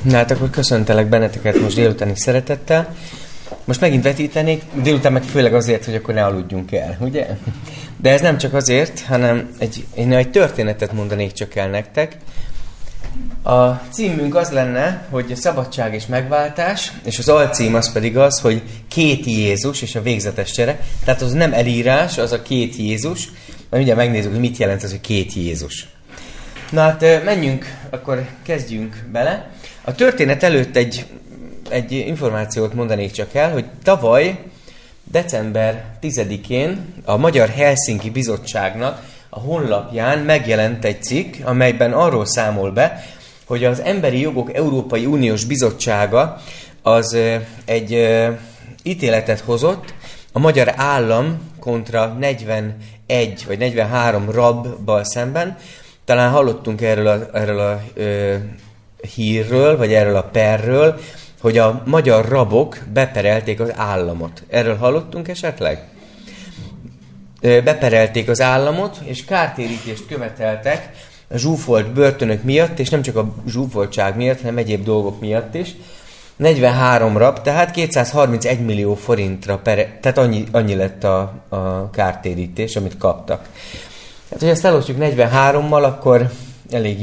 Na hát akkor köszöntelek benneteket most délutáni szeretettel. Most megint vetítenék, délután meg főleg azért, hogy akkor ne aludjunk el, ugye? De ez nem csak azért, hanem én egy történetet mondanék csak el nektek. A címünk az lenne, hogy a szabadság és megváltás, és az alcím az pedig az, hogy két Jézus és a végzetes csere. Tehát az nem elírás, az a két Jézus. Majd mindjárt megnézzük, hogy mit jelent az, hogy két Jézus. Na hát menjünk, akkor kezdjünk bele. A történet előtt egy információt mondanék csak el, hogy tavaly, december 10-én a Magyar Helsinki Bizottságnak a honlapján megjelent egy cikk, amelyben arról számol be, hogy az Emberi Jogok Európai Uniós Bizottsága az egy ítéletet hozott a magyar állam kontra 41 vagy 43 rabbal szemben. Talán hallottunk erről a hírről, vagy erről a perről, hogy a magyar rabok beperelték az államot. Erről hallottunk esetleg? Beperelték az államot, és kártérítést követeltek a zsúfolt börtönök miatt, és nem csak a zsúfoltság miatt, hanem egyéb dolgok miatt is. 43 rab, tehát 231 millió forintra, tehát annyi lett a kártérítés, amit kaptak. Hát, hogy ezt elosztjuk 43-mal, akkor elég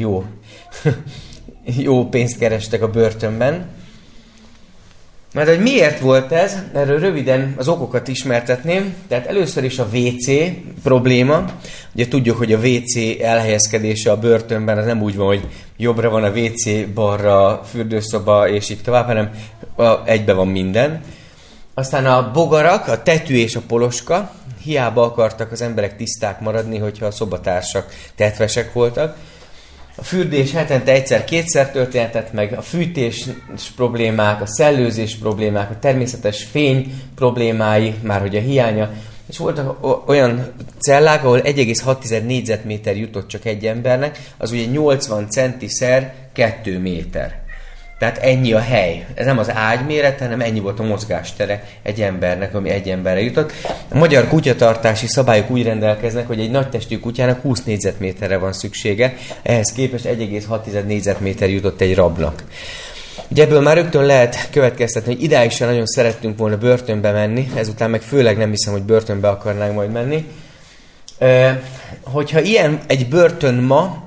jó pénzt kerestek a börtönben. Mert hogy miért volt ez, erről röviden az okokat ismertetném. Tehát először is a WC probléma. Ugye tudjuk, hogy a WC elhelyezkedése a börtönben az nem úgy van, hogy jobbra van a WC, balra a fürdőszoba, és így tovább, hanem egybe van minden. Aztán a bogarak, a tetű és a poloska. Hiába akartak az emberek tiszták maradni, hogyha a szobatársak tetvesek voltak. A fürdés hetente egyszer-kétszer történhetett meg, a fűtés problémák, a szellőzés problémák, a természetes fény problémái, már hogy a hiánya. És voltak olyan cellák, ahol 1,6 négyzetméter jutott csak egy embernek, az ugye 80 centiszer 2 méter. Tehát ennyi a hely. Ez nem az ágyméret, hanem ennyi volt a mozgástere egy embernek, ami egy emberre jutott. A magyar kutyatartási szabályok úgy rendelkeznek, hogy egy nagy testű kutyának 20 négyzetméterre van szüksége, ehhez képest 1,6 négyzetméter jutott egy rabnak. Ugye ebből már rögtön lehet következtetni, hogy idáig sem nagyon szerettünk volna börtönbe menni, ezután meg főleg nem hiszem, hogy börtönbe akarnánk majd menni. Hogyha ilyen egy börtön ma,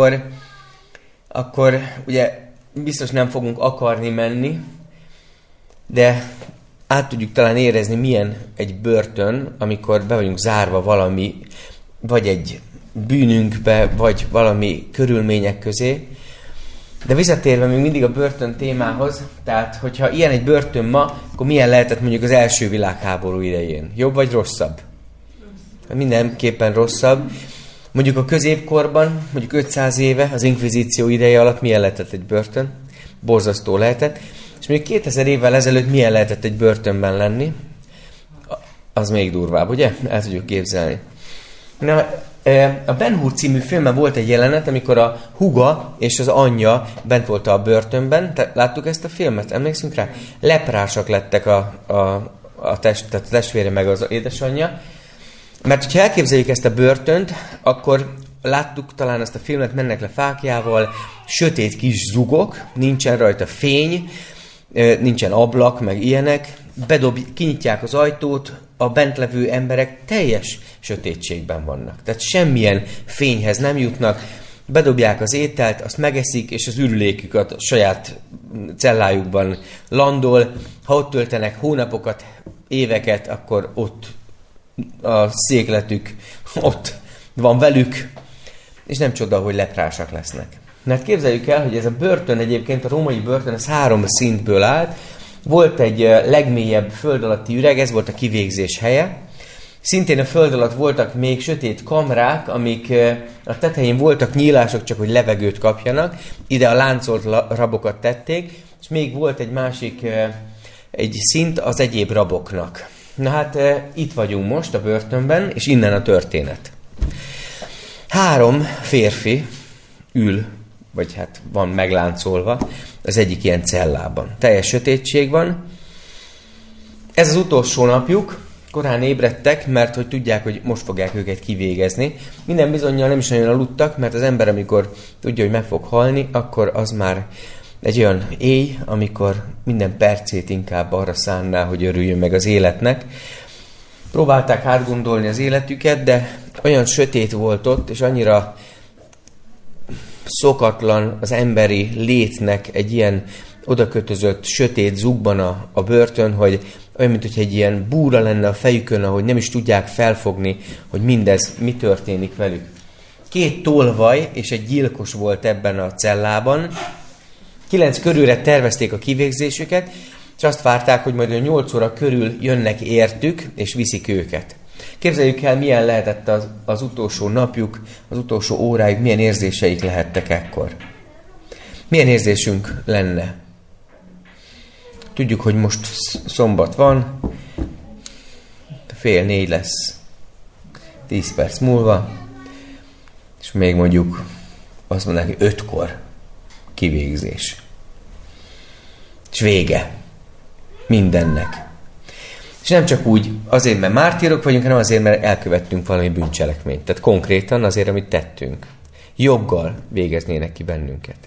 akkor ugye biztos nem fogunk akarni menni, de át tudjuk talán érezni, milyen egy börtön, amikor be vagyunk zárva valami, vagy egy bűnünkbe, vagy valami körülmények közé. De visszatérve még mindig a börtön témához, tehát hogyha ilyen egy börtön ma, akkor milyen lehetett mondjuk az első világháború idején? Jobb vagy rosszabb? Mindenképpen rosszabb. Mondjuk a középkorban, mondjuk 500 éve, az inkvizíció ideje alatt milyen lehetett egy börtön? Borzasztó lehetett. És mondjuk 2000 évvel ezelőtt milyen lehetett egy börtönben lenni? Az még durvább, ugye? El tudjuk képzelni. Na, a Ben Hur című filmben volt egy jelenet, amikor a húga és az anyja bent volt a börtönben. Láttuk ezt a filmet? Emlékszünk rá? Leprásak lettek a testvére meg az édesanyja. Mert hogyha elképzeljük ezt a börtönt, akkor láttuk talán ezt a filmet, mennek le fáklyával, sötét kis zugok, nincsen rajta fény, nincsen ablak, meg ilyenek, kinyitják az ajtót, a bentlevő emberek teljes sötétségben vannak. Tehát semmilyen fényhez nem jutnak, bedobják az ételt, azt megeszik, és az ürülékük a saját cellájukban landol. Ha ott töltenek hónapokat, éveket, akkor ott a székletük ott van velük, és nem csoda, hogy leprásak lesznek. Mert képzeljük el, hogy ez a börtön egyébként, a római börtön, ez 3 szintből állt. Volt egy legmélyebb föld alatti üreg, ez volt a kivégzés helye. Szintén a föld alatt voltak még sötét kamrák, amik a tetején voltak nyílások, csak hogy levegőt kapjanak. Ide a láncolt rabokat tették, és még volt egy másik egy szint az egyéb raboknak. Na hát itt vagyunk most a börtönben, és innen a történet. 3 férfi ül, vagy hát van megláncolva az egyik ilyen cellában. Teljes sötétség van. Ez az utolsó napjuk, korán ébredtek, mert hogy tudják, hogy most fogják őket kivégezni. Minden bizonnyal nem is nagyon aludtak, mert az ember, amikor tudja, hogy meg fog halni, akkor az már Egy olyan éj, amikor minden percét inkább arra szánná, hogy örüljön meg az életnek. Próbálták átgondolni az életüket, de olyan sötét volt ott, és annyira szokatlan az emberi létnek egy ilyen odakötözött, sötét zugban a börtön, hogy olyan, mint hogy egy ilyen búra lenne a fejükön, ahogy nem is tudják felfogni, hogy mindez mi történik velük. 2 tolvaj és egy gyilkos volt ebben a cellában. 9 körülre tervezték a kivégzésüket, és azt várták, hogy majd 8 óra körül jönnek értük, és viszik őket. Képzeljük el, milyen lehetett az utolsó napjuk, az utolsó órájuk, milyen érzéseik lehettek ekkor. Milyen érzésünk lenne? Tudjuk, hogy most szombat van, 3:30 lesz 10 perc múlva, és még mondjuk azt mondanák, hogy 5-kor kivégzés. És vége mindennek. És nem csak úgy azért, mert mártírok vagyunk, hanem azért, mert elkövettünk valami bűncselekményt. Tehát konkrétan azért, amit tettünk. Joggal végeznének ki bennünket.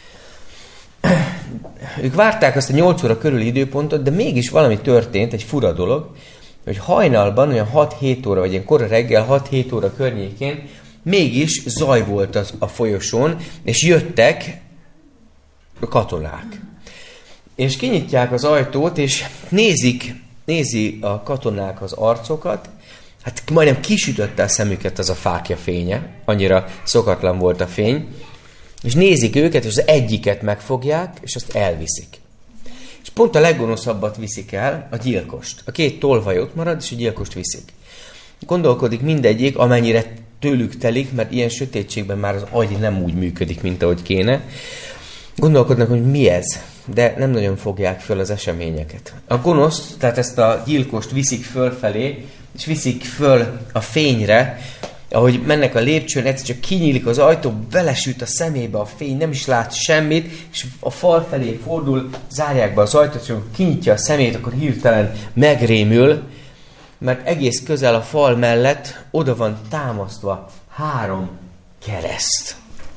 Ők várták azt a 8 óra körüli időpontot, de mégis valami történt, egy fura dolog, hogy hajnalban, olyan 6-7 óra, vagy ilyen kora reggel, 6-7 óra környékén mégis zaj volt a folyosón, és jöttek a katonák. És kinyitják az ajtót, és nézi a katonák az arcokat, hát majdnem kisütötte a szemüket az a fákja fénye, annyira szokatlan volt a fény, és nézik őket, és az egyiket megfogják, és azt elviszik. És pont a leggonoszabbat viszik el, a gyilkost. A 2 tolvaj ott marad, és a gyilkost viszik. Gondolkodik mindegyik, amennyire tőlük telik, mert ilyen sötétségben már az agy nem úgy működik, mint ahogy kéne. Gondolkodnak, hogy mi ez, de nem nagyon fogják föl az eseményeket. A gonosz, tehát ezt a gyilkost viszik fölfelé, és viszik föl a fényre, ahogy mennek a lépcsőn, egyszer csak kinyílik az ajtó, belesüt a szemébe a fény, nem is lát semmit, és a fal felé fordul, zárják be az ajtót, és kinyitja a szemét, akkor hirtelen megrémül, mert egész közel a fal mellett oda van támasztva 3 kereszt.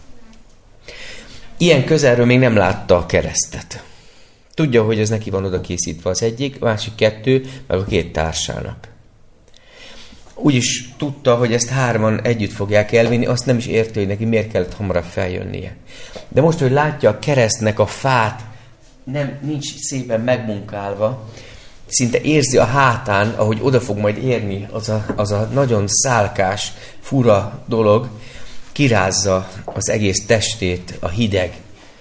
Ilyen közelről még nem látta a keresztet. Tudja, hogy ez neki van oda készítve az egyik, a másik 2, meg a 2 társának. Úgy is tudta, hogy ezt 3-an együtt fogják elvinni, azt nem is érti, hogy neki miért kellett hamarabb feljönnie. De most, hogy látja a keresztnek a fát, nincs szépen megmunkálva, szinte érzi a hátán, ahogy oda fog majd érni az a nagyon szálkás, fura dolog, kirázza az egész testét, a hideg.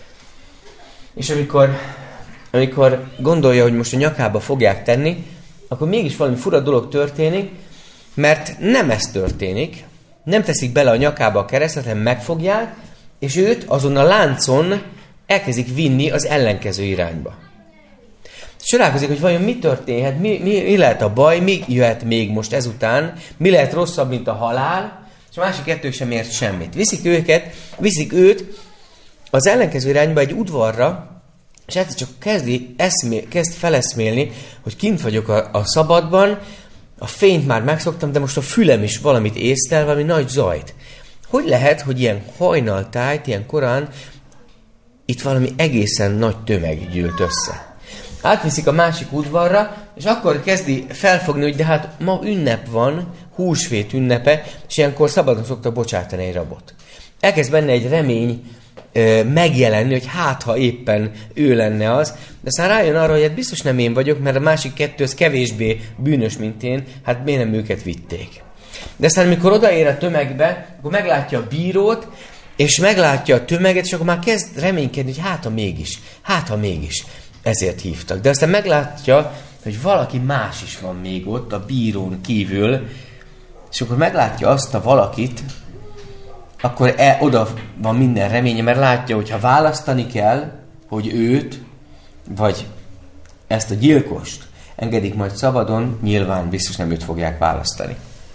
És amikor gondolja, hogy most a nyakába fogják tenni, akkor mégis valami fura dolog történik, mert nem ez történik, nem teszik bele a nyakába a keresztet, hanem megfogják, és őt azon a láncon elkezdik vinni az ellenkező irányba. Csodálkozik, hogy vajon mi történhet, mi lehet a baj, mi jöhet még most ezután, mi lehet rosszabb, mint a halál, és a másik 2 sem ért semmit. Viszik őt az ellenkező irányba egy udvarra, és egyszer csak kezd feleszmélni, hogy kint vagyok a szabadban, a fényt már megszoktam, de most a fülem is valamit észlel, valami nagy zajt. Hogy lehet, hogy ilyen hajnaltájt, ilyen korán itt valami egészen nagy tömeg gyűlt össze? Átviszik a másik udvarra, és akkor kezdi felfogni, hogy de hát ma ünnep van, húsvét ünnepe, és ilyenkor szabadon szoktak bocsátani egy rabot. Elkezd benne egy remény megjelenni, hogy hát, ha éppen ő lenne az, de aztán rájön arra, hogy hát biztos nem én vagyok, mert a másik 2 az kevésbé bűnös, mint én, hát miért nem őket vitték. De aztán, amikor odaér a tömegbe, akkor meglátja a bírót, és meglátja a tömeget, és akkor már kezd reménykedni, hogy hát ha mégis, ezért hívtak. De aztán meglátja, hogy valaki más is van még ott, a bírón kívül, és akkor meglátja azt a valakit, akkor oda van minden reménye, mert látja, hogy ha választani kell, hogy őt, vagy ezt a gyilkost engedik majd szabadon, nyilván biztos nem őt fogják választani.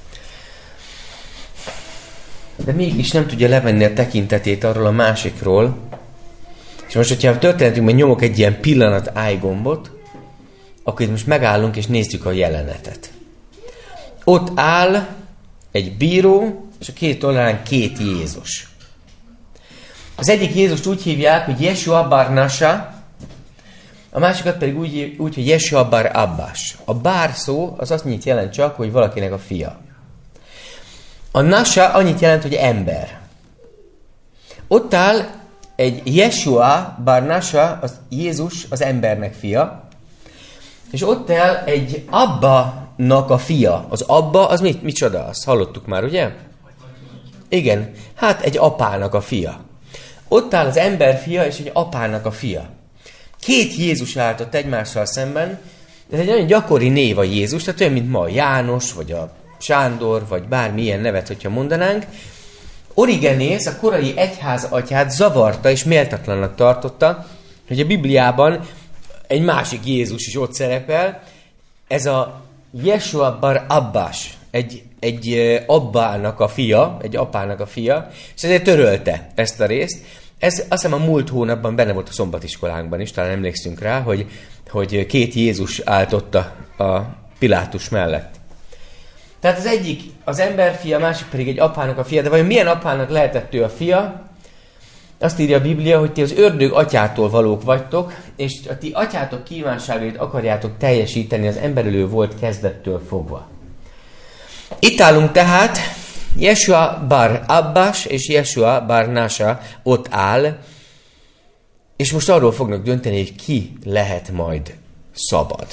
De mégis nem tudja levenni a tekintetét arról a másikról, és most, hogyha a történetünkben nyomok egy ilyen pillanat ájgombot, akkor itt most megállunk és nézzük a jelenetet. Ott áll egy bíró, és a 2 oldalán 2 Jézus. Az egyik Jézust úgy hívják, hogy Jeshua bar Nasha, a másikat pedig úgy, hogy Jeshua bar Abbás. A bár szó az annyit jelent csak, hogy valakinek a fia. A Nasha annyit jelent, hogy ember. Ott áll egy Jeshua bar Nasha, az Jézus az embernek fia, és ott áll egy Abba-nak a fia. Az Abba, az micsoda? Azt hallottuk már, ugye? Igen, hát egy apának a fia. Ott áll az ember fia és egy apának a fia. Két Jézus állt ott egymással szemben, ez egy nagyon gyakori név a Jézus, tehát olyan, mint ma a János, vagy a Sándor, vagy bármilyen nevet, hogyha mondanánk. Origenész a korai egyház atyát zavarta és méltatlannak tartotta, hogy a Bibliában egy másik Jézus is ott szerepel. Ez a Jeshua bar Abbás, egy abbának a fia, egy apának a fia, és ezért törölte ezt a részt. Ez azt hiszem a múlt hónapban benne volt a szombatiskolánkban is, talán emlékszünk rá, hogy két Jézus állt ott a Pilátus mellett. Tehát az egyik az ember fia, a másik pedig egy apának a fia, de vajon milyen apának lehetett ő a fia? Azt írja a Biblia, hogy ti az ördög atyától valók vagytok, és a ti atyátok kívánságait akarjátok teljesíteni, az emberölő volt kezdettől fogva. Itt állunk tehát, Jeshua bar Abbás és Jeshua bar Nasha ott áll, és most arról fognak dönteni, hogy ki lehet majd szabad.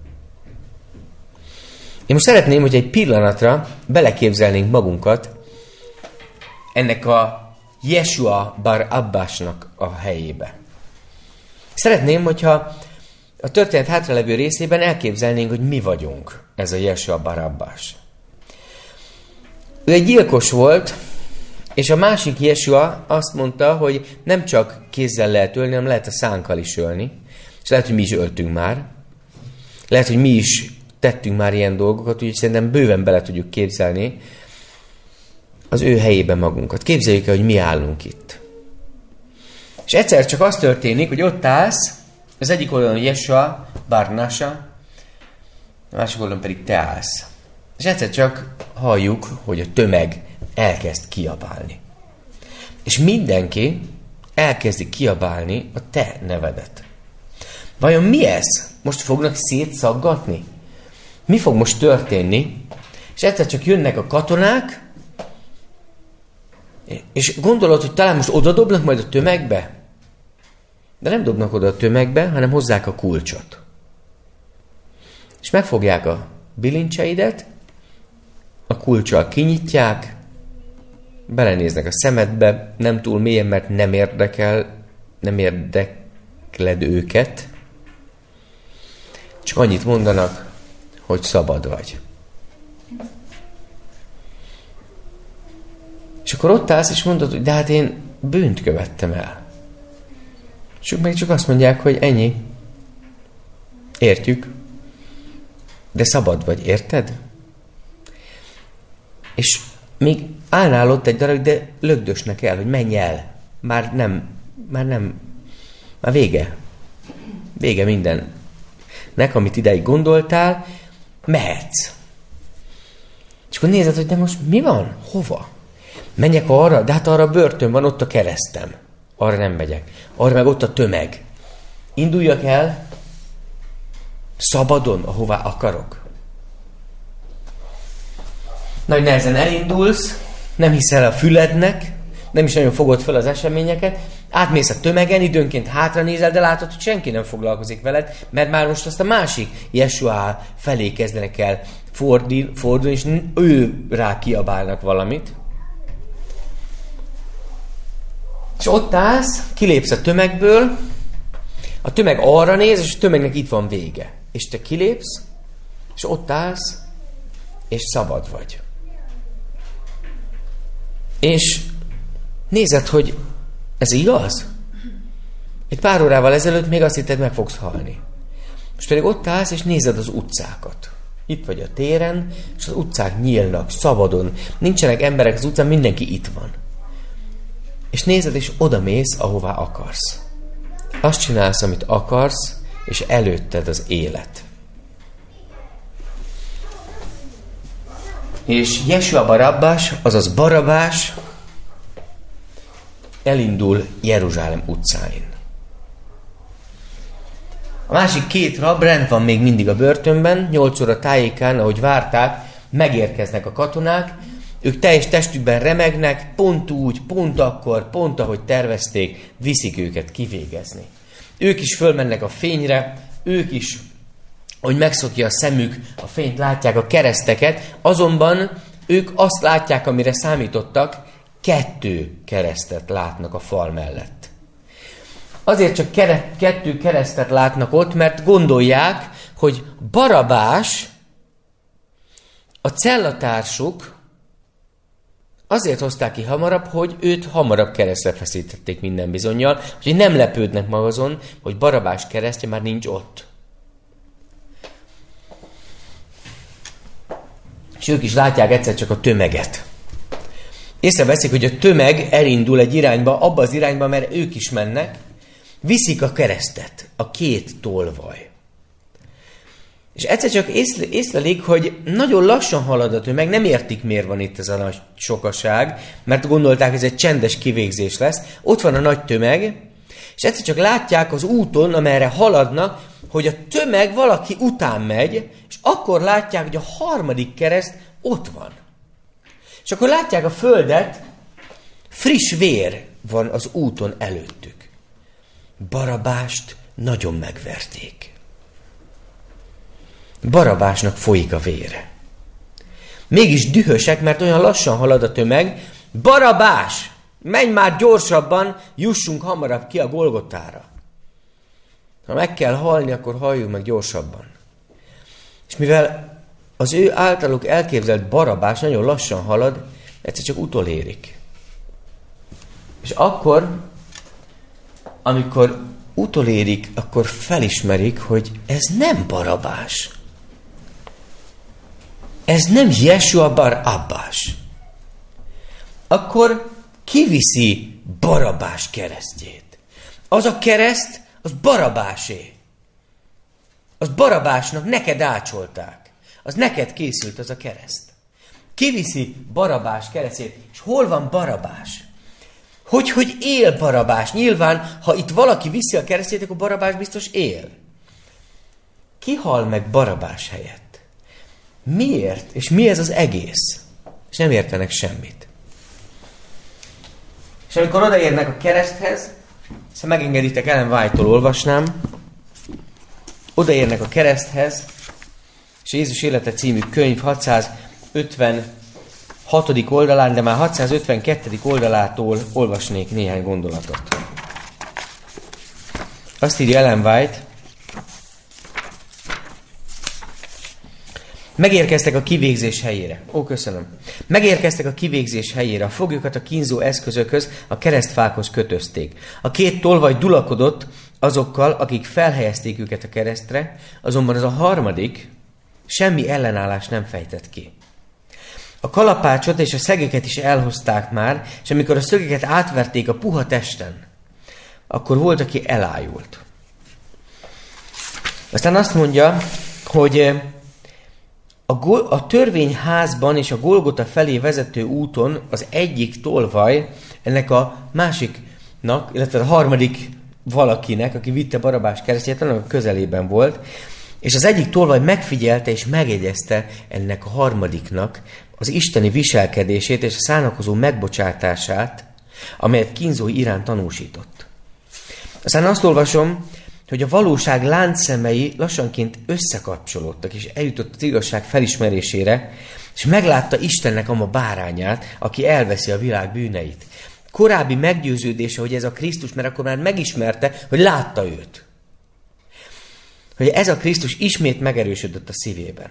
Én most szeretném, hogy egy pillanatra beleképzelnénk magunkat ennek a Jeshua bar Abbásnak a helyébe. Szeretném, hogyha a történet hátralevő részében elképzelnénk, hogy mi vagyunk ez a Jeshua bar Abbás. Ő egy gyilkos volt, és a másik Jeshua azt mondta, hogy nem csak kézzel lehet ölni, hanem lehet a szánkkal is ölni. És lehet, hogy mi is öltünk már. Lehet, hogy mi is tettünk már ilyen dolgokat, úgyhogy szerintem bőven bele tudjuk képzelni az ő helyében magunkat. Képzeljük el, hogy mi állunk itt. És egyszer csak az történik, hogy ott állsz, az egyik oldalon Jeshua bar Nasha, a másik oldalon pedig te állsz. És egyszer csak halljuk, hogy a tömeg elkezd kiabálni. És mindenki elkezdi kiabálni a te nevedet. Vajon mi ez? Most fognak szétszaggatni? Mi fog most történni? És egyszer csak jönnek a katonák, és gondolod, hogy talán most oda dobnak majd a tömegbe? De nem dobnak oda a tömegbe, hanem hozzák a kulcsot. És megfogják a bilincseidet, a kulccsal kinyitják, belenéznek a szemedbe, nem túl mélyen, mert nem érdekled őket. Csak annyit mondanak, hogy szabad vagy. És akkor ott állsz, és mondod, hogy de hát én bűnt követtem el. És ők meg csak azt mondják, hogy ennyi. Értjük. De szabad vagy, érted? És még állnál ott egy darab, de lögdösnek el, hogy menj el. Már vége. Vége mindennek, amit ideig gondoltál, mehetsz. És akkor nézed, hogy de most mi van? Hova? Menjek arra? De hát arra a börtön van, ott a keresztem. Arra nem megyek. Arra meg ott a tömeg. Induljak el szabadon, ahová akarok. Nagy nehezen elindulsz, nem hiszel a fülednek, nem is nagyon fogod fel az eseményeket, átmész a tömegen, időnként hátra nézel, de látod, hogy senki nem foglalkozik veled, mert már most azt a másik Jeshua felé kezdenek el fordulni, és ő rá kiabálnak valamit. És ott állsz, kilépsz a tömegből, a tömeg arra néz, és a tömegnek itt van vége. És te kilépsz, és ott állsz, és szabad vagy. És nézed, hogy ez igaz? Egy pár órával ezelőtt még azt hitted, meg fogsz halni. Most pedig ott állsz, és nézed az utcákat. Itt vagy a téren, és az utcák nyílnak, szabadon. Nincsenek emberek az utcán, mindenki itt van. És nézed, és odamész, ahová akarsz. Azt csinálsz, amit akarsz, és előtted az élet. És Jeshua bar Abbás, azaz Barabás, elindul Jeruzsálem utcáin. A másik 2 rab rend van még mindig a börtönben, 8 óra tájékán, ahogy várták, megérkeznek a katonák, ők teljes testükben remegnek, pont úgy, pont akkor, pont ahogy tervezték, viszik őket kivégezni. Ők is fölmennek a fényre, ők is, hogy megszokja a szemük, a fényt látják, a kereszteket, azonban ők azt látják, amire számítottak, 2 keresztet látnak a fal mellett. Azért csak 2 keresztet látnak ott, mert gondolják, hogy Barabás, a cellatársuk, azért hozták ki hamarabb, hogy őt hamarabb keresztre feszítették minden bizonnyal, hogy nem lepődnek maga azon, hogy Barabás keresztje már nincs ott. És ők is látják egyszer csak a tömeget. Észreveszik, hogy a tömeg elindul egy irányba, abba az irányba, mert ők is mennek, viszik a keresztet, a 2 tolvaj. És egyszer csak észlelik, hogy nagyon lassan halad a tömeg, nem értik, miért van itt ez a nagy sokaság, mert gondolták, hogy ez egy csendes kivégzés lesz. Ott van a nagy tömeg, és egyszer csak látják az úton, amerre haladnak, hogy a tömeg valaki után megy, és akkor látják, hogy a 3. kereszt ott van. És akkor látják a földet, friss vér van az úton előttük. Barabást nagyon megverték. Barabásnak folyik a vére. Mégis dühösek, mert olyan lassan halad a tömeg. Barabás! Menj már gyorsabban, jussunk hamarabb ki a Golgotára. Ha meg kell halni, akkor halljunk meg gyorsabban. És mivel az ő általuk elképzelt Barabás nagyon lassan halad, egyszer csak utolérik. És akkor, amikor utolérik, akkor felismerik, hogy ez nem Barabás. Ez nem Jesua bar Abbás. Akkor kiviszi Barabás keresztjét. Az a kereszt, az Barabásé. Az Barabásnak neked ácsolták. Az neked készült az a kereszt. Kiviszi Barabás keresztjét. És hol van Barabás? Hogy él Barabás? Nyilván, ha itt valaki viszi a keresztjét, akkor Barabás biztos él. Ki hal meg Barabás helyett? Miért? És mi ez az egész? És nem értenek semmit. És amikor odaérnek a kereszthez, ha megengeditek, Ellen White-tól olvasnám, odaérnek a kereszthez, és Jézus élete című könyv 656. oldalán, de már 652. oldalától olvasnék néhány gondolatot. Azt írja Ellen White, megérkeztek a kivégzés helyére. Köszönöm. Megérkeztek a kivégzés helyére. A foglyokat a kínzó eszközökhöz, a keresztfákhoz kötözték. A 2 tolvaj dulakodott azokkal, akik felhelyezték őket a keresztre, azonban az a 3. semmi ellenállást nem fejtett ki. A kalapácsot és a szegeket is elhozták már, és amikor a szögeket átverték a puha testen, akkor volt, aki elájult. Aztán azt mondja, hogy a törvényházban és a Golgota felé vezető úton az egyik tolvaj ennek a másiknak, illetve a 3. valakinek, aki vitte Barabás keresztjét, annak a közelében volt, és az egyik tolvaj megfigyelte és megjegyezte ennek a 3. az isteni viselkedését és a szánakozó megbocsátását, amelyet kínzói iránt tanúsított. Aztán azt olvasom, hogy a valóság láncszemei lassanként összekapcsolódtak, és eljutott az igazság felismerésére, és meglátta Istennek a bárányát, aki elveszi a világ bűneit. Korábbi meggyőződése, hogy ez a Krisztus, mert akkor már megismerte, hogy látta őt. Hogy ez a Krisztus ismét megerősödött a szívében.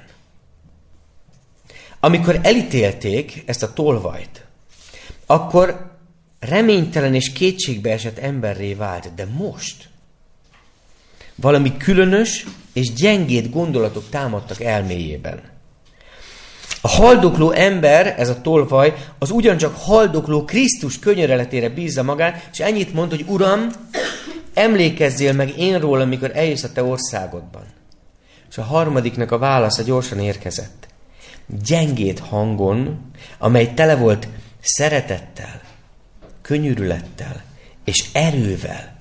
Amikor elítélték ezt a tolvajt, akkor reménytelen és kétségbeesett emberré vált, de most valami különös és gyengéd gondolatok támadtak elméjében. A haldokló ember, ez a tolvaj, az ugyancsak haldokló Krisztus könyöreletére bízza magát, és ennyit mond, hogy Uram, emlékezzél meg én róla, amikor eljössz a te országodban. És a 3. a válasza gyorsan érkezett. Gyengéd hangon, amely tele volt szeretettel, könyörülettel és erővel.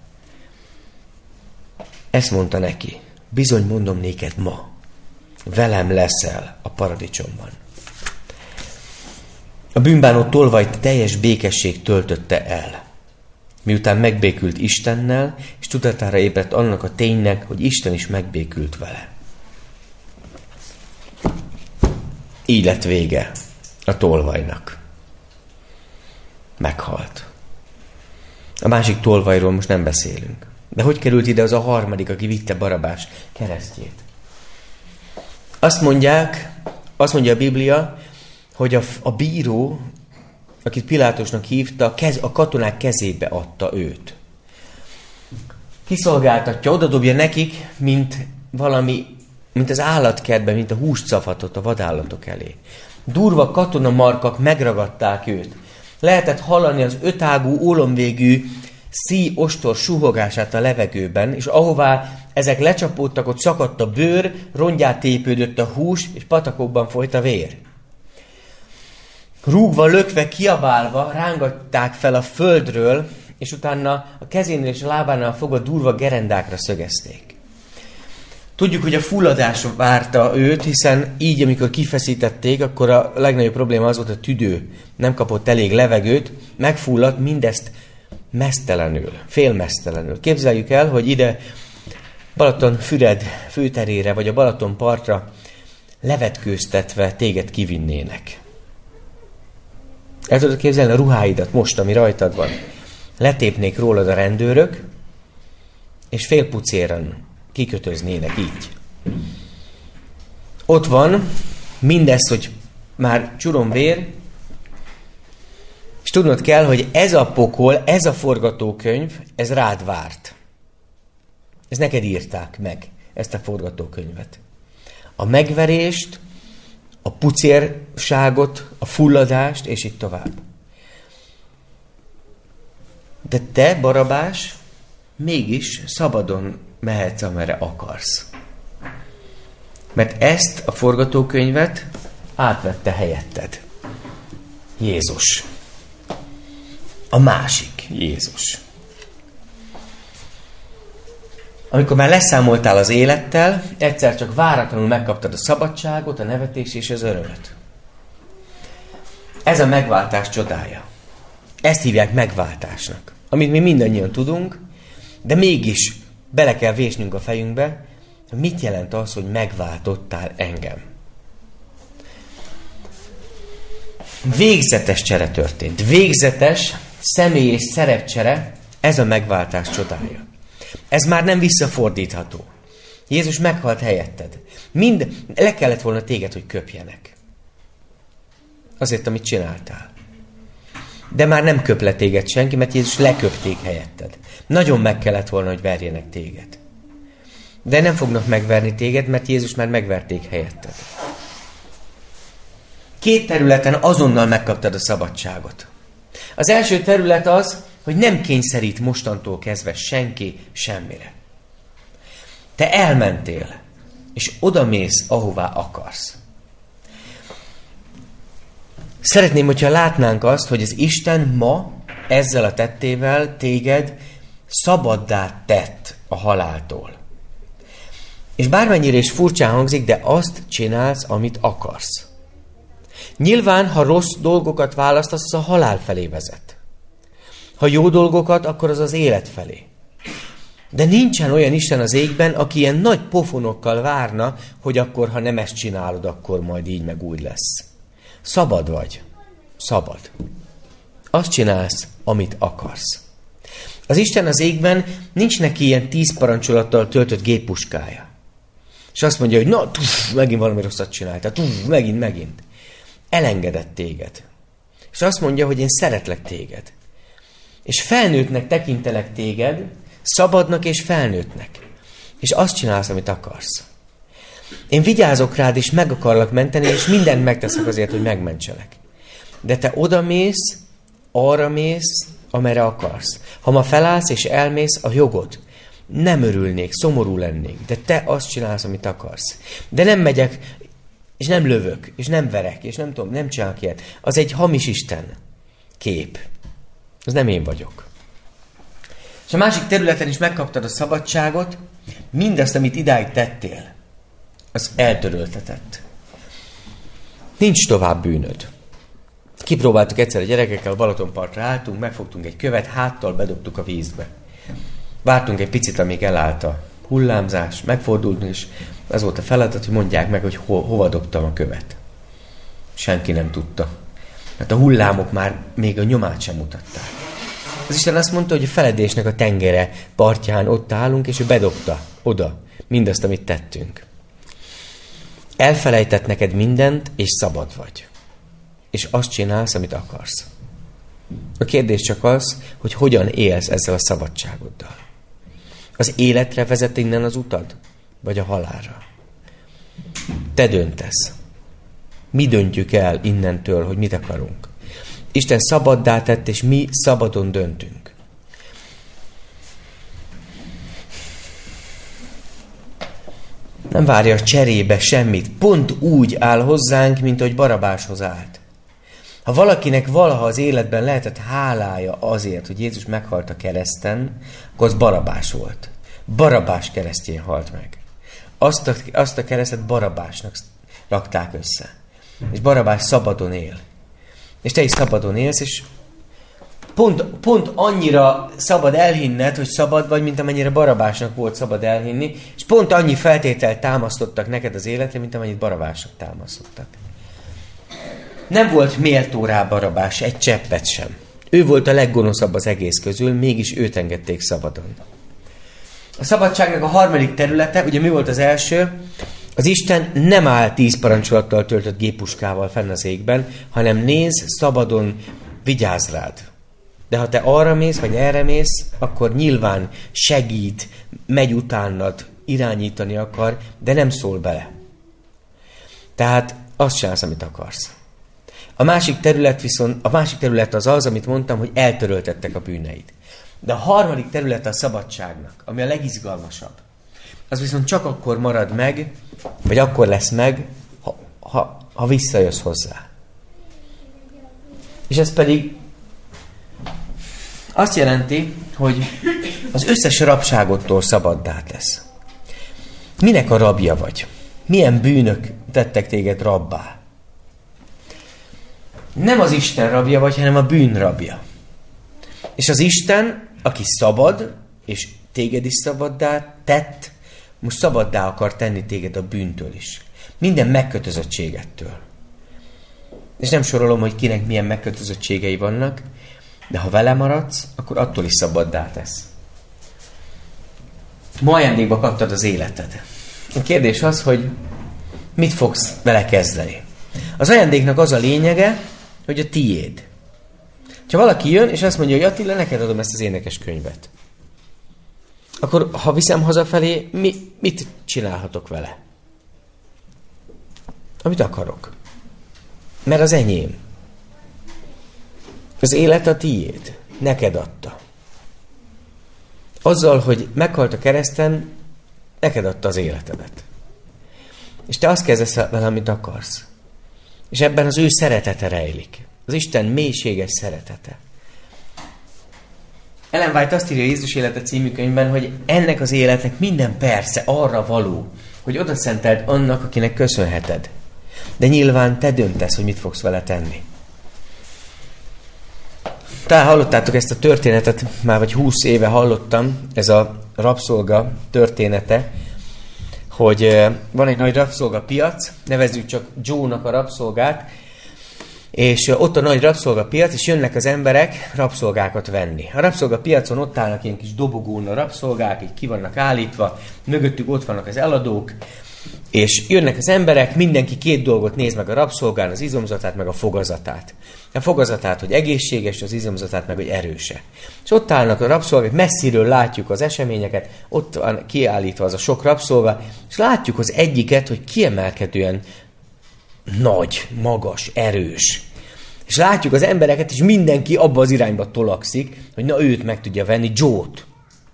Ezt mondta neki, bizony mondom néked ma, velem leszel a paradicsomban. A bűnbánó tolvajt teljes békesség töltötte el. Miután megbékült Istennel, és tudatára ébredt annak a ténynek, hogy Isten is megbékült vele. Így lett vége a tolvajnak. Meghalt. A másik tolvajról most nem beszélünk. De hogy került ide az a harmadik, aki vitte Barabás keresztjét? Azt mondja a Biblia, hogy a bíró, akit Pilátusnak hívta, a katonák kezébe adta őt. Kiszolgáltatja, odadobja nekik, mint az állatkertben, mint a húscafatot a vadállatok elé. Durva katonamarkak megragadták őt. Lehetett hallani az ötágú, ólomvégű ostor suhogását a levegőben, és ahová ezek lecsapódtak, ott szakadt a bőr, rongyát tépődött a hús, és patakokban folyt a vér. Rúgva, lökve, kiabálva rángatták fel a földről, és utána a kezénél és a lábánál fogva durva gerendákra szögezték. Tudjuk, hogy a fulladás várta őt, hiszen így, amikor kifeszítették, akkor a legnagyobb probléma az volt, a tüdő nem kapott elég levegőt, megfulladt, mindezt meztelenül, félmeztelenül. Képzeljük el, hogy ide Balatonfüred főterére, vagy a Balaton partra levetkőztetve téged kivinnének. El tudod képzelni a ruháidat most, ami rajtad van. Letépnék rólad a rendőrök, és félpucéren kikötöznének így. Ott van mindez, hogy már csuromvér, és tudnod kell, hogy ez a pokol, ez a forgatókönyv, ez rád várt. Ez neked írták meg, ezt a forgatókönyvet. A megverést, a pucérságot, a fulladást, és így tovább. De te, Barabás, mégis szabadon mehetsz, amerre akarsz. Mert ezt a forgatókönyvet átvette helyetted. Jézus. A másik Jézus. Amikor már leszámoltál az élettel, egyszer csak váratlanul megkaptad a szabadságot, a nevetés és az örömöt. Ez a megváltás csodája. Ezt hívják megváltásnak. Amit mi mindannyian tudunk, de mégis bele kell vésnünk a fejünkbe, hogy mit jelent az, hogy megváltottál engem. Végzetes csere történt. Végzetes személy és szerepcsere, ez a megváltás csodája. Ez már nem visszafordítható. Jézus meghalt helyetted. Le kellett volna téged, hogy köpjenek. Azért, amit csináltál. De már nem köp le téged senki, mert Jézus leköpték helyetted. Nagyon meg kellett volna, hogy verjenek téged. De nem fognak megverni téged, mert Jézus már megverték helyetted. 2 területen azonnal megkaptad a szabadságot. Az első terület az, hogy nem kényszerít mostantól kezdve senki semmire. Te elmentél, és odamész, ahová akarsz. Szeretném, hogyha látnánk azt, hogy az Isten ma ezzel a tettével téged szabaddá tett a haláltól. És bármennyire is furcsán hangzik, de azt csinálsz, amit akarsz. Nyilván, ha rossz dolgokat választasz, az a halál felé vezet. Ha jó dolgokat, akkor az az élet felé. De nincsen olyan Isten az égben, aki ilyen nagy pofonokkal várna, hogy akkor, ha nem ezt csinálod, akkor majd így meg úgy lesz. Szabad vagy. Szabad. Azt csinálsz, amit akarsz. Az Isten az égben nincs neki ilyen 10 parancsolattal töltött géppuskája. És azt mondja, hogy na, megint valami rosszat csináltál, megint. Elengedett téged. És azt mondja, hogy én szeretlek téged. És felnőttnek tekintelek téged, szabadnak és felnőttnek. És azt csinálsz, amit akarsz. Én vigyázok rád, és meg akarlak menteni, és mindent megteszek azért, hogy megmentselek. De te odamész, arra mész, amerre akarsz. Ha ma felállsz és elmész, a jogod. Nem örülnék, szomorú lennék, de te azt csinálsz, amit akarsz. De nem megyek, és nem lövök, és nem verek, és nem tudom, nem csinálok ilyet. Az egy hamis Isten kép. Az nem én vagyok. És a másik területen is megkaptad a szabadságot, mindazt, amit idáig tettél, az eltöröltetett. Nincs tovább bűnöd. Kipróbáltuk egyszer a gyerekekkel, a Balatonpartra álltunk, megfogtunk egy követ, háttal bedobtuk a vízbe. Vártunk egy picit, amíg elállt a hullámzás, megfordultunk, és az volt a feladat, hogy mondják meg, hogy hova dobtam a követ. Senki nem tudta. Mert a hullámok már még a nyomát sem mutatták. Az Isten azt mondta, hogy a feledésnek a tengere partján ott állunk, és ő bedobta oda mindazt, amit tettünk. Elfelejtett neked mindent, és szabad vagy. És azt csinálsz, amit akarsz. A kérdés csak az, hogy hogyan élsz ezzel a szabadságoddal. Az életre vezet innen az utad? Vagy a halálra? Te döntesz. Mi döntjük el innentől, hogy mit akarunk. Isten szabaddá tett, és mi szabadon döntünk. Nem várja cserébe semmit. Pont úgy áll hozzánk, mint ahogy Barabáshoz állt. Ha valakinek valaha az életben lehetett hálája azért, hogy Jézus meghalt a kereszten, akkor az Barabás volt. Barabás keresztjén halt meg. Azt a keresztet Barabásnak rakták össze. És Barabás szabadon él. És te is szabadon élsz, és pont annyira szabad elhinned, hogy szabad vagy, mint amennyire Barabásnak volt szabad elhinni, és pont annyi feltételt támasztottak neked az életre, mint amennyit Barabásnak támasztottak. Nem volt méltó rá Barabás, egy cseppet sem. Ő volt a leggonoszabb az egész közül, mégis őt engedték szabadon. A szabadságnak a harmadik területe, ugye mi volt az első? Az Isten nem áll 10 parancsolattal töltött géppuskával fenn az égben, hanem néz, szabadon vigyázz rád. De ha te arra mész, vagy erre mész, akkor nyilván segít, megy utánad, irányítani akar, de nem szól bele. Tehát azt csinálsz, amit akarsz. A másik terület az, amit mondtam, hogy eltöröltettek a bűneid. De a harmadik terület a szabadságnak, ami a legizgalmasabb. Az viszont csak akkor marad meg, vagy akkor lesz meg, ha visszajössz hozzá. És ez pedig azt jelenti, hogy az összes rabságodtól szabaddá tesz. Minek a rabja vagy? Milyen bűnök tettek téged rabbá? Nem az Isten rabja vagy, hanem a bűn rabja. És az Isten, aki szabad, és téged is szabaddá tett, most szabaddá akar tenni téged a bűntől is. Minden megkötözöttségettől. És nem sorolom, hogy kinek milyen megkötözöttségei vannak, de ha vele maradsz, akkor attól is szabaddá tesz. Ma ajándékba kaptad az életed. A kérdés az, hogy mit fogsz vele kezdeni. Az ajándéknak az a lényege, hogy a tiéd. Ha valaki jön, és azt mondja, hogy Attila, neked adom ezt az énekeskönyvet. Akkor, ha viszem hazafelé, mit csinálhatok vele? Amit akarok. Mert az enyém. Az élet a tiéd. Neked adta. Azzal, hogy meghalt a kereszten, neked adta az életedet. És te azt kezdesz vele, amit akarsz. És ebben az ő szeretete rejlik. Az Isten mélységes szeretete. Ellen White azt írja a Jézus élete című könyvben, hogy ennek az életnek minden perce arra való, hogy odaszenteld annak, akinek köszönheted. De nyilván te döntesz, hogy mit fogsz vele tenni. Talán hallottátok ezt a történetet, már vagy 20 éve hallottam, ez a rabszolga története, hogy van egy nagy rabszolgapiac, nevezzük csak Joe-nak a rabszolgát, és ott a nagy rabszolgapiac, és jönnek az emberek rabszolgákat venni. A rabszolgapiacon ott állnak ilyen kis dobogón a rabszolgák, így ki vannak állítva, mögöttük ott vannak az eladók, és jönnek az emberek, mindenki 2 dolgot néz meg a rabszolgán, az izomzatát, meg a fogazatát. A fogazatát, hogy egészséges, az izomzatát, meg hogy erőse. És ott állnak a rabszolgák, messziről látjuk az eseményeket, ott van kiállítva az a sok rabszolga, és látjuk az egyiket, hogy kiemelkedően nagy, magas, erős. És látjuk az embereket, és mindenki abba az irányba tolakszik, hogy na őt meg tudja venni, Joe-t.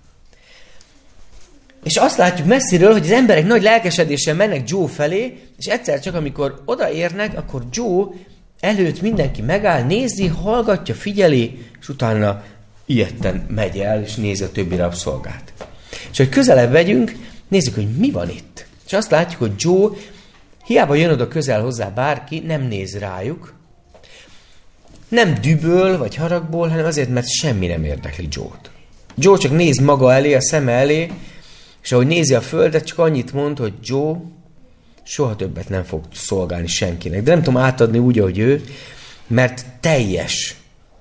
És azt látjuk messziről, hogy az emberek nagy lelkesedéssel mennek Joe felé, és egyszer csak, amikor odaérnek, akkor Joe előtt mindenki megáll, nézi, hallgatja, figyeli, és utána ilyetten megy el, és nézi a többi rabszolgát. És hogy közelebb vegyünk, nézzük, hogy mi van itt. És azt látjuk, hogy Joe, hiába jön oda közel hozzá bárki, nem néz rájuk, nem düböl vagy haragból, hanem azért, mert semmi nem érdekli Joe-t. Joe csak néz maga elé, a szeme elé, és ahogy nézi a földet, csak annyit mond, hogy Joe soha többet nem fog szolgálni senkinek. De nem tudom átadni úgy, ahogy ő, mert teljes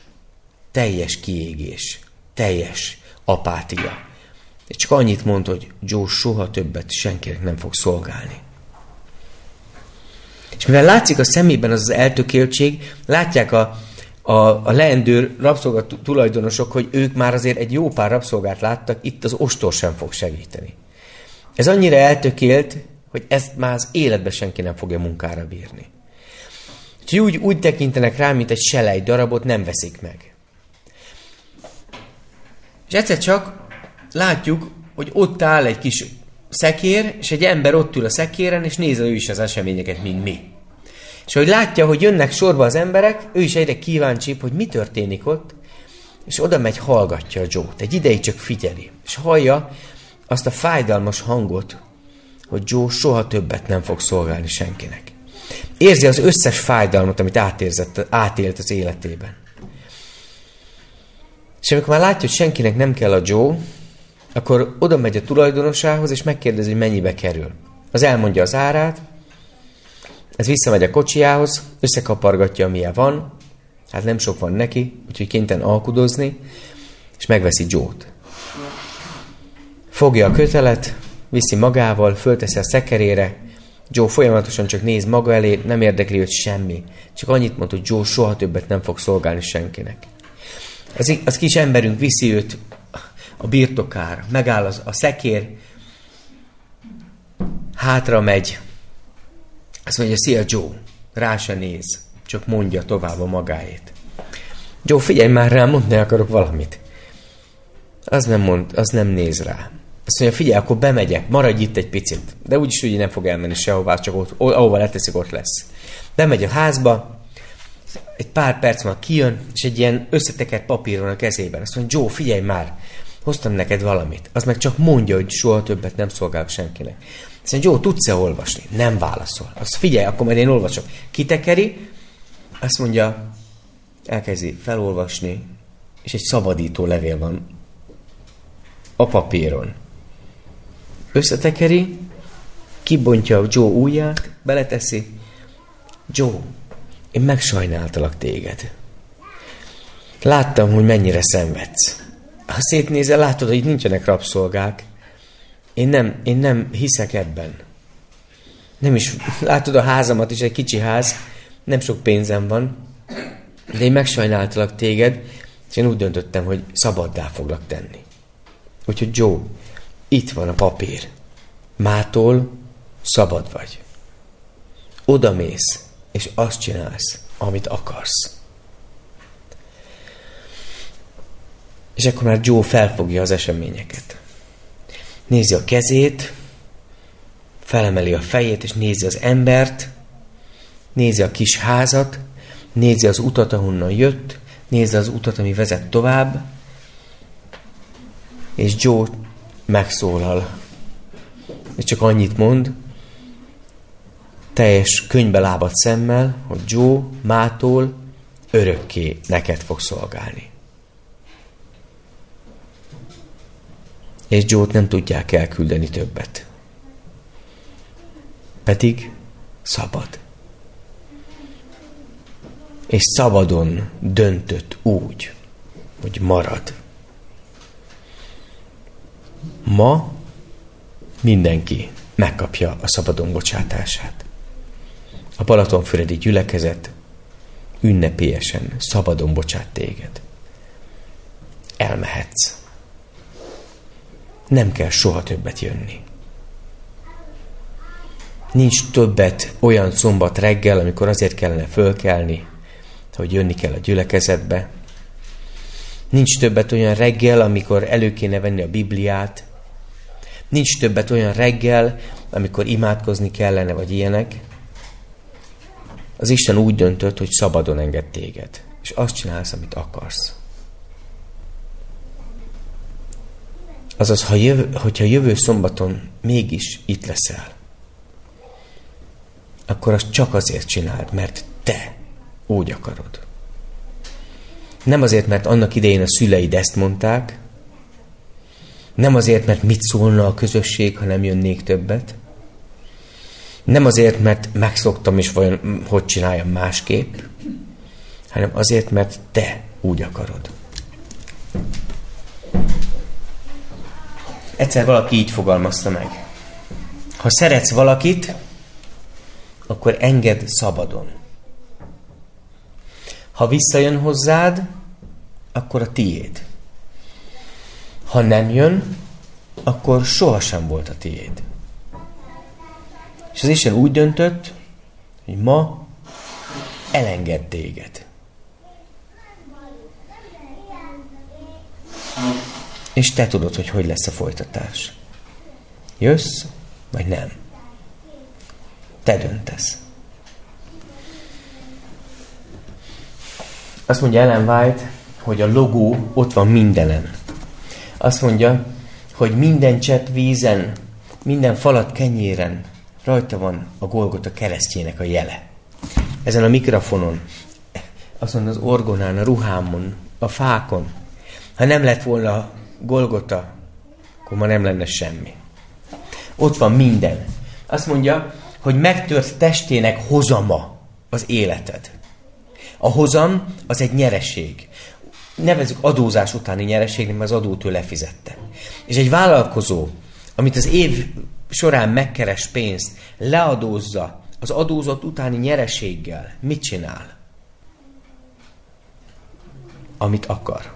kiégés, teljes apátia. És csak annyit mond, hogy Joe soha többet senkinek nem fog szolgálni. És mivel látszik a szemében az eltökéltség, látják a leendő rabszolga tulajdonosok, hogy ők már azért egy jó pár rabszolgát láttak, itt az ostor sem fog segíteni. Ez annyira eltökélt, hogy ezt már az életben senki nem fogja munkára bírni. Úgyhogy úgy tekintenek rá, mint egy selej darabot, nem veszik meg. És egyszer csak látjuk, hogy ott áll egy kis szekér, és egy ember ott ül a szekéren, és nézi ő is az eseményeket, mint mi. És ahogy látja, hogy jönnek sorba az emberek, ő is egyre kíváncsibb, hogy mi történik ott, és oda megy, hallgatja a Joe-t. Egy ideig csak figyeli, és hallja azt a fájdalmas hangot, hogy Joe soha többet nem fog szolgálni senkinek. Érzi az összes fájdalmat, amit átélt az életében. És amikor már látja, hogy senkinek nem kell a Joe, akkor oda megy a tulajdonosához, és megkérdezi, hogy mennyibe kerül. Az elmondja az árát, ez visszamegy a kocsiához, összekapargatja, amilyen van, hát nem sok van neki, úgyhogy kénytelen alkudozni, és megveszi Joe-t. Fogja a kötelet, viszi magával, fölteszi a szekerére, Joe folyamatosan csak néz maga elé, nem érdekli őt semmi. Csak annyit mond, hogy Joe soha többet nem fog szolgálni senkinek. Az kis emberünk viszi őt a birtokára, megáll a szekér, hátra megy, azt mondja, szia Joe, rá se néz, csak mondja tovább a magáét. Joe, figyelj már rám, mondd, ne akarok valamit. Az nem néz rá. Azt mondja, figyelj, akkor bemegyek, maradj itt egy picit. De úgyis ugye nem fog elmenni sehová, csak ott, ahova leteszik, ott lesz. Bemegy a házba, egy pár perc múlva kijön, és egy ilyen összetekert papír van a kezében. Azt mondja, Joe, figyelj már, hoztam neked valamit. Az meg csak mondja, hogy soha többet nem szolgálok senkinek. Azt mondja, Joe, tudsz-e olvasni? Nem válaszol. Azt figyelj, akkor majd én olvasok. Kitekeri, azt mondja, elkezdi felolvasni, és egy szabadító levél van a papíron. Összetekeri, kibontja Joe ujját, beleteszi. Joe, én megsajnáltalak téged. Láttam, hogy mennyire szenvedsz. Ha szétnézel, látod, hogy itt nincsenek rabszolgák. Én nem hiszek ebben. Nem is, látod a házamat is, egy kicsi ház, nem sok pénzem van, de én megsajnáltalak téged, és én úgy döntöttem, hogy szabaddá foglak tenni. Úgyhogy Joe, itt van a papír. Mától szabad vagy. Odamész, és azt csinálsz, amit akarsz. És akkor már Joe felfogja az eseményeket. Nézi a kezét, felemeli a fejét, és nézi az embert, nézi a kis házat, nézi az utat, ahonnan jött, nézi az utat, ami vezet tovább, és Joe megszólal. És csak annyit mond, teljes könnybe lábadt szemmel, hogy Joe mától örökké neked fog szolgálni. És Joe-t nem tudják elküldeni többet. Pedig szabad. És szabadon döntött úgy, hogy marad. Ma mindenki megkapja a szabadon bocsátását. A Balatonfüredi gyülekezet ünnepélyesen szabadon bocsát téged. Elmehetsz. Nem kell soha többet jönni. Nincs többet olyan szombat reggel, amikor azért kellene fölkelni, hogy jönni kell a gyülekezetbe. Nincs többet olyan reggel, amikor elő kéne venni a Bibliát. Nincs többet olyan reggel, amikor imádkozni kellene, vagy ilyenek. Az Isten úgy döntött, hogy szabadon enged téged. És azt csinálsz, amit akarsz. Azaz, hogyha jövő szombaton mégis itt leszel, akkor azt csak azért csináld, mert te úgy akarod. Nem azért, mert annak idején a szüleid ezt mondták, nem azért, mert mit szólna a közösség, ha nem jönnék többet, nem azért, mert megszoktam, és vajon hogy csináljam másképp, hanem azért, mert te úgy akarod. Egyszer valaki így fogalmazta meg. Ha szeretsz valakit, akkor engedd szabadon. Ha visszajön hozzád, akkor a tiéd. Ha nem jön, akkor sohasem volt a tiéd. És az Isten úgy döntött, hogy ma elenged téged. És te tudod, hogy lesz a folytatás. Jössz, vagy nem. Te döntesz. Azt mondja Ellen White, hogy a logó ott van mindenen. Azt mondja, hogy minden csepp vízen, minden falat kenyéren rajta van a Golgota keresztjének a jele. Ezen a mikrofonon, azt mondja, az orgonán, a ruhámon, a fákon. Ha nem lett volna Golgota, akkor ma nem lenne semmi. Ott van minden. Azt mondja, hogy megtört testének hozama az életed. A hozam az egy nyereség. Nevezzük adózás utáni nyereségnek, mert az adót ő lefizette. És egy vállalkozó, amit az év során megkeres pénzt, leadózza az adózat utáni nyereséggel, mit csinál? Amit akar.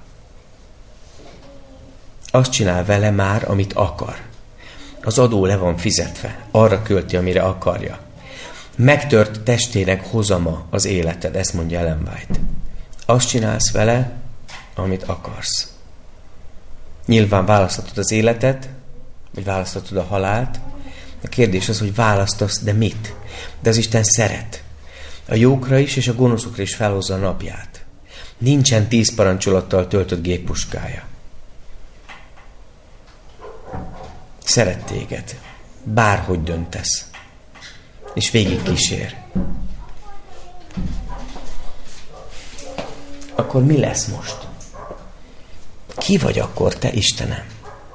Azt csinál vele már, amit akar. Az adó le van fizetve, arra költi, amire akarja. Megtört testének hozama az életed, ezt mondja Ellen White. Azt csinálsz vele, amit akarsz. Nyilván választhatod az életet, vagy választhatod a halált. A kérdés az, hogy választasz, de mit? De az Isten szeret. A jókra is, és a gonoszokra is felhozza a napját. Nincsen 10 parancsolattal töltött géppuskája. Szeret téged. Bárhogy döntesz. És végig kísér. Akkor mi lesz most? Ki vagy akkor te, Istenem?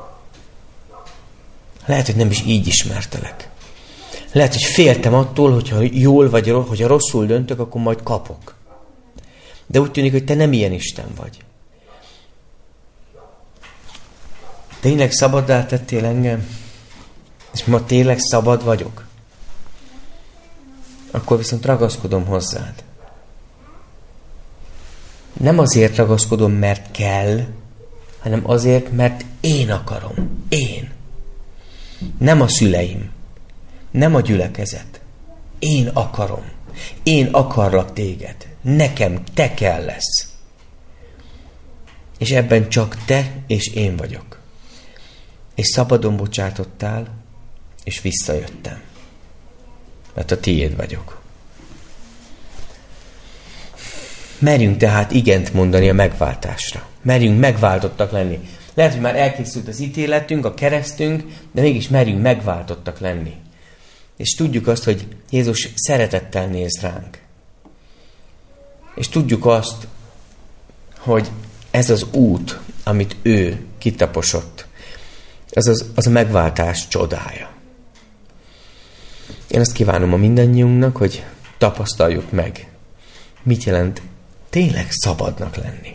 Lehet, hogy nem is így ismertelek. Lehet, hogy féltem attól, hogyha jól vagy, hogyha rosszul döntök, akkor majd kapok. De úgy tűnik, hogy te nem ilyen Isten vagy. Tényleg szabaddá tettél engem? És ma tényleg szabad vagyok? Akkor viszont ragaszkodom hozzád. Nem azért ragaszkodom, mert kell, hanem azért, mert én akarom. Én. Nem a szüleim. Nem a gyülekezet. Én akarom. Én akarlak téged. Nekem te kell lesz. És ebben csak te és én vagyok. És szabadon bocsátottál, és visszajöttem. Mert a tiéd vagyok. Merjünk tehát igent mondani a megváltásra. Merjünk megváltottak lenni. Lehet, hogy már elkészült az ítéletünk, a keresztünk, de mégis merjünk megváltottak lenni. És tudjuk azt, hogy Jézus szeretettel néz ránk. És tudjuk azt, hogy ez az út, amit ő kitaposott, az a megváltás csodája. Én azt kívánom a mindannyiunknak, hogy tapasztaljuk meg, mit jelent tényleg szabadnak lenni.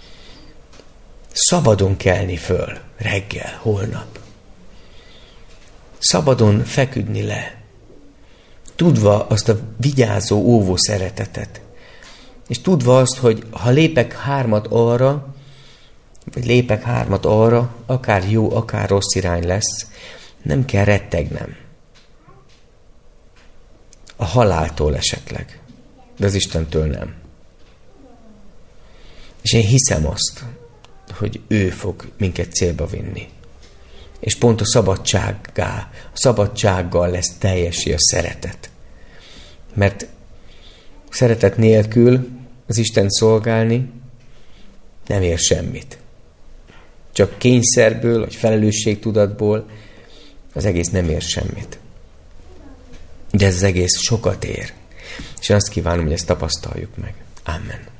Szabadon kelni föl, reggel, holnap. Szabadon feküdni le, tudva azt a vigyázó, óvó szeretetet. És tudva azt, hogy ha lépek 3 arra, vagy lépek 3 arra, akár jó, akár rossz irány lesz, nem kell rettegnem. A haláltól esetleg, de az Istentől nem. És én hiszem azt, hogy ő fog minket célba vinni. És pont a szabadsággal lesz teljesé a szeretet. Mert szeretet nélkül az Isten szolgálni nem ér semmit. Csak kényszerből, vagy felelősségtudatból az egész nem ér semmit. De ez az egész sokat ér. És én azt kívánom, hogy ezt tapasztaljuk meg. Amen.